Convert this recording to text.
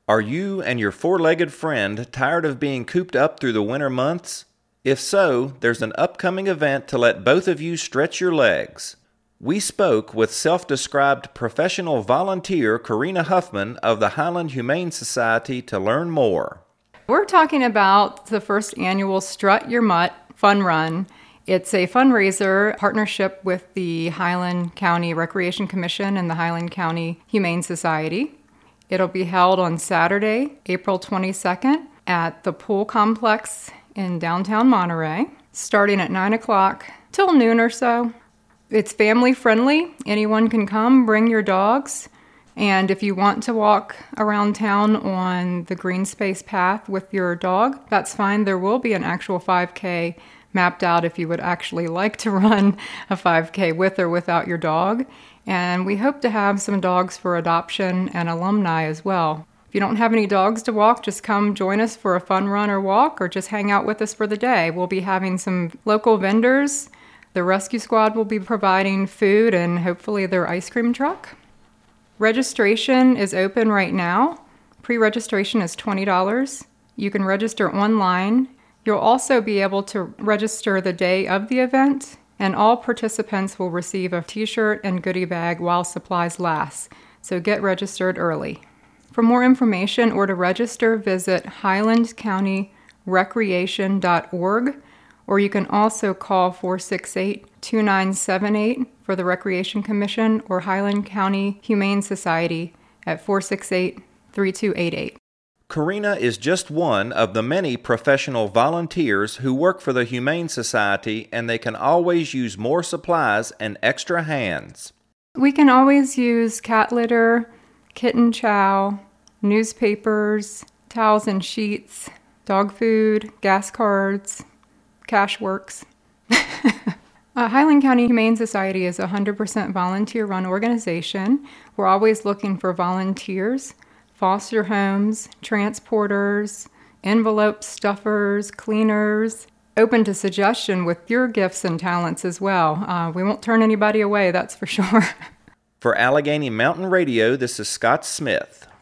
Are you and your four-legged friend tired of being cooped up through the winter months? If so, there's an upcoming event to let both of you stretch your legs. We spoke with self-described professional volunteer Karina Huffman of the Highland Humane Society to learn more. We're talking about the first annual Strut Your Mutt Fun Run. It's a fundraiser partnership with the Highland County Recreation Commission and the Highland County Humane Society. It'll be held on Saturday, April 22nd at the Pool Complex in downtown Monterey, starting at 9 o'clock till noon or so. It's family friendly. Anyone can come, bring your dogs. And if you want to walk around town on the green space path with your dog, that's fine. There will be an actual 5K mapped out if you would actually like to run a 5K with or without your dog. And we hope to have some dogs for adoption and alumni as well. If you don't have any dogs to walk, just come join us for a fun run or walk, or just hang out with us for the day. We'll be having some local vendors. The rescue squad will be providing food and hopefully their ice cream truck. Registration is open right now. Pre-registration is $20. You can register online. You'll also be able to register the day of the event, and all participants will receive a t-shirt and goodie bag while supplies last. So get registered early. For more information or to register, visit highlandcountyrecreation.org, or you can also call 468-2978 for the Recreation Commission or Highland County Humane Society at 468-3288. Karina is just one of the many professional volunteers who work for the Humane Society, and they can always use more supplies and extra hands. We can always use cat litter, kitten chow, newspapers, towels and sheets, dog food, gas cards, cash works. Highland County Humane Society is a 100% volunteer-run organization. We're always looking for volunteers. Foster homes, transporters, envelope stuffers, cleaners, open to suggestion with your gifts and talents as well. We won't turn anybody away, that's for sure. For Allegheny Mountain Radio, this is Scott Smith.